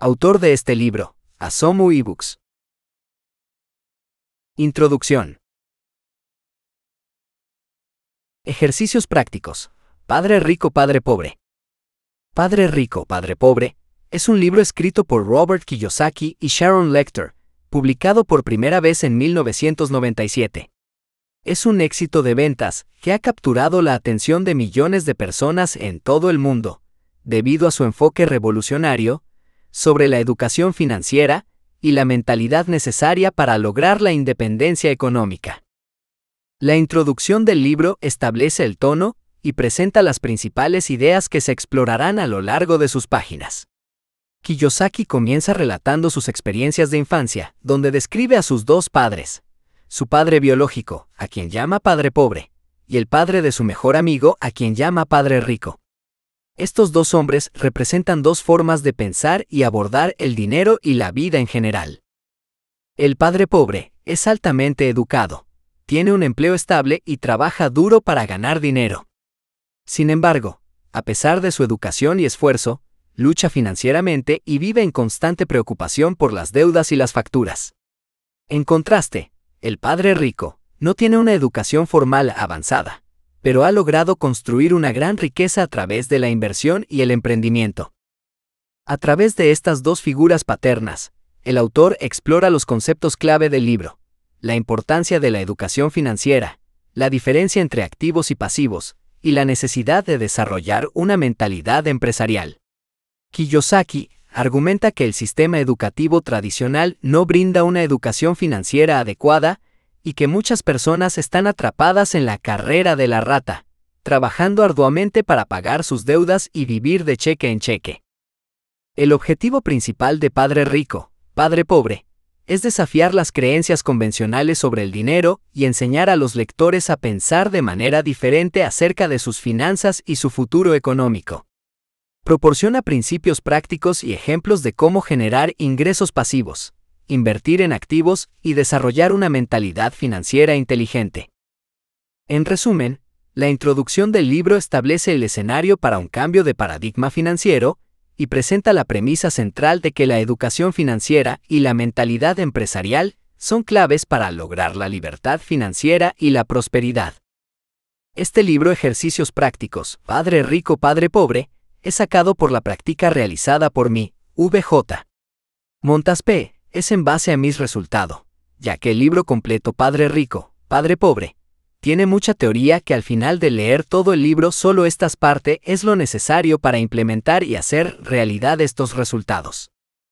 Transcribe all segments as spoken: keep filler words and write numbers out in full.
Autor de este libro, Asomu eBooks. Introducción. Ejercicios prácticos. Padre rico, padre pobre. Padre rico, padre pobre es un libro escrito por Robert Kiyosaki y Sharon Lechter, publicado por primera vez en mil novecientos noventa y siete. Es un éxito de ventas que ha capturado la atención de millones de personas en todo el mundo, debido a su enfoque revolucionario sobre la educación financiera y la mentalidad necesaria para lograr la independencia económica. La introducción del libro establece el tono y presenta las principales ideas que se explorarán a lo largo de sus páginas. Kiyosaki comienza relatando sus experiencias de infancia, donde describe a sus dos padres, su padre biológico, a quien llama padre pobre, y el padre de su mejor amigo, a quien llama padre rico. Estos dos hombres representan dos formas de pensar y abordar el dinero y la vida en general. El padre pobre es altamente educado, tiene un empleo estable y trabaja duro para ganar dinero. Sin embargo, a pesar de su educación y esfuerzo, lucha financieramente y vive en constante preocupación por las deudas y las facturas. En contraste, el padre rico no tiene una educación formal avanzada, pero ha logrado construir una gran riqueza a través de la inversión y el emprendimiento. A través de estas dos figuras paternas, el autor explora los conceptos clave del libro: la importancia de la educación financiera, la diferencia entre activos y pasivos, y la necesidad de desarrollar una mentalidad empresarial. Kiyosaki argumenta que el sistema educativo tradicional no brinda una educación financiera adecuada y que muchas personas están atrapadas en la carrera de la rata, trabajando arduamente para pagar sus deudas y vivir de cheque en cheque. El objetivo principal de Padre Rico, Padre Pobre, es desafiar las creencias convencionales sobre el dinero y enseñar a los lectores a pensar de manera diferente acerca de sus finanzas y su futuro económico. Proporciona principios prácticos y ejemplos de cómo generar ingresos pasivos, invertir en activos y desarrollar una mentalidad financiera inteligente. En resumen, la introducción del libro establece el escenario para un cambio de paradigma financiero y presenta la premisa central de que la educación financiera y la mentalidad empresarial son claves para lograr la libertad financiera y la prosperidad. Este libro Ejercicios prácticos, Padre rico, padre pobre, es sacado por la práctica realizada por mí, V J Montaspe, es en base a mis resultados, ya que el libro completo Padre rico, padre pobre, tiene mucha teoría que al final de leer todo el libro solo estas partes es lo necesario para implementar y hacer realidad estos resultados.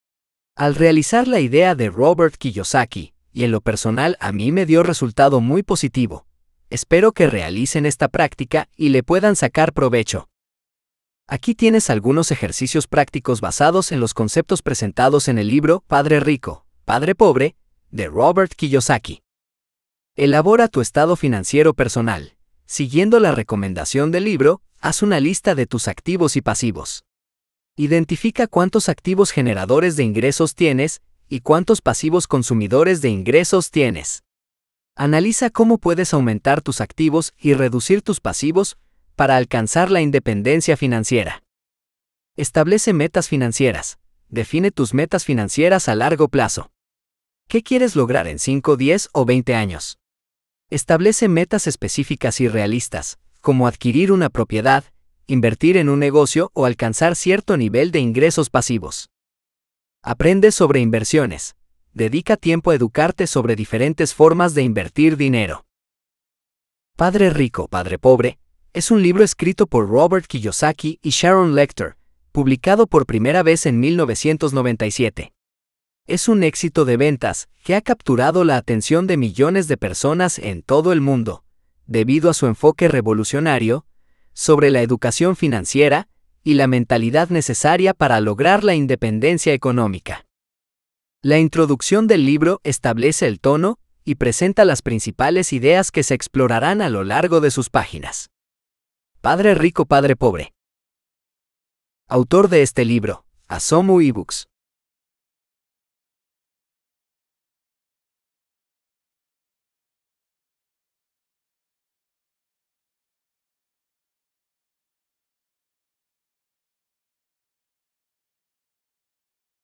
Al realizar la idea de Robert Kiyosaki, y en lo personal a mí me dio resultado muy positivo, espero que realicen esta práctica y le puedan sacar provecho. Aquí tienes algunos ejercicios prácticos basados en los conceptos presentados en el libro Padre rico, padre pobre, de Robert Kiyosaki. Elabora tu estado financiero personal. Siguiendo la recomendación del libro, haz una lista de tus activos y pasivos. Identifica cuántos activos generadores de ingresos tienes y cuántos pasivos consumidores de ingresos tienes. Analiza cómo puedes aumentar tus activos y reducir tus pasivos para alcanzar la independencia financiera. Establece metas financieras. Define tus metas financieras a largo plazo. ¿Qué quieres lograr en cinco, diez o veinte años? Establece metas específicas y realistas, como adquirir una propiedad, invertir en un negocio o alcanzar cierto nivel de ingresos pasivos. Aprende sobre inversiones. Dedica tiempo a educarte sobre diferentes formas de invertir dinero. Padre rico, padre pobre, es un libro escrito por Robert Kiyosaki y Sharon Lechter, publicado por primera vez en mil novecientos noventa y siete. Es un éxito de ventas que ha capturado la atención de millones de personas en todo el mundo, debido a su enfoque revolucionario sobre la educación financiera y la mentalidad necesaria para lograr la independencia económica. La introducción del libro establece el tono y presenta las principales ideas que se explorarán a lo largo de sus páginas. Padre rico, padre pobre. Autor de este libro, Asomu eBooks.